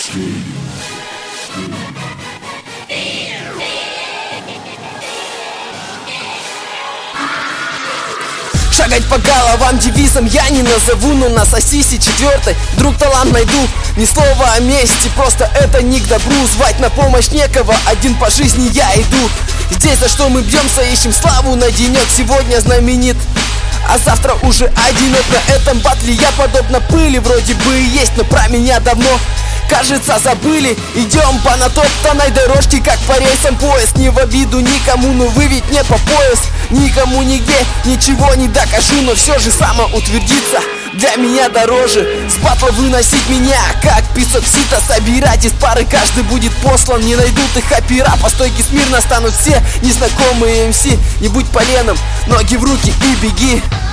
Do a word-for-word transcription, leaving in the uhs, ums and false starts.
Шагать по головам девизом я не назову, но на сосисе четвертой вдруг талант найду. Ни слова о мести, просто это не к добру. Звать на помощь некого, один по жизни я иду. Здесь за что мы бьемся, ищем славу на денек. Сегодня знаменит, а завтра уже одинок. На этом батле я подобно пыли вроде бы и есть, но про меня давно, кажется, забыли. Идем по натоптанной дорожке, как по рельсам поезд. Не в обиду никому, но вы ведь не по пояс. Никому нигде ничего не докажу, но все же самоутвердиться для меня дороже. С батла выносить меня, как песок сито. Собирать из пары, каждый будет послан. Не найдут их опера, по стойке смирно станут все незнакомые эм си. Не будь поленом, ноги в руки и беги.